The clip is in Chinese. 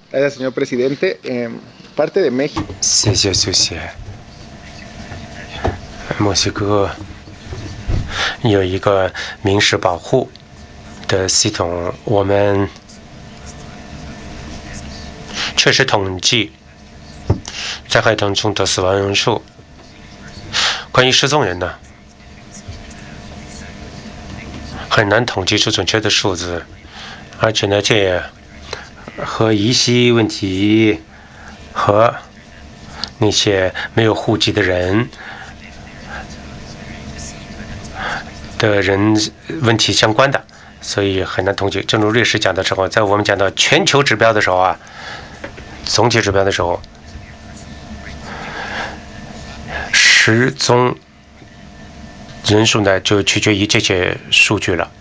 Gracias, señor presidente. Parte de México。 谢谢，谢谢。墨西哥有一个民事保护的系统，我们确实统计灾害当中的死亡人数。关于失踪人呢，很难统计出准确的数字，而且呢，这也和遗稀问题和那些没有户籍的人问题相关的，所以很难统计。正如律师讲的时候，在我们讲到全球指标的时候啊，总体指标的时候，失踪人数呢就取决于这些数据了。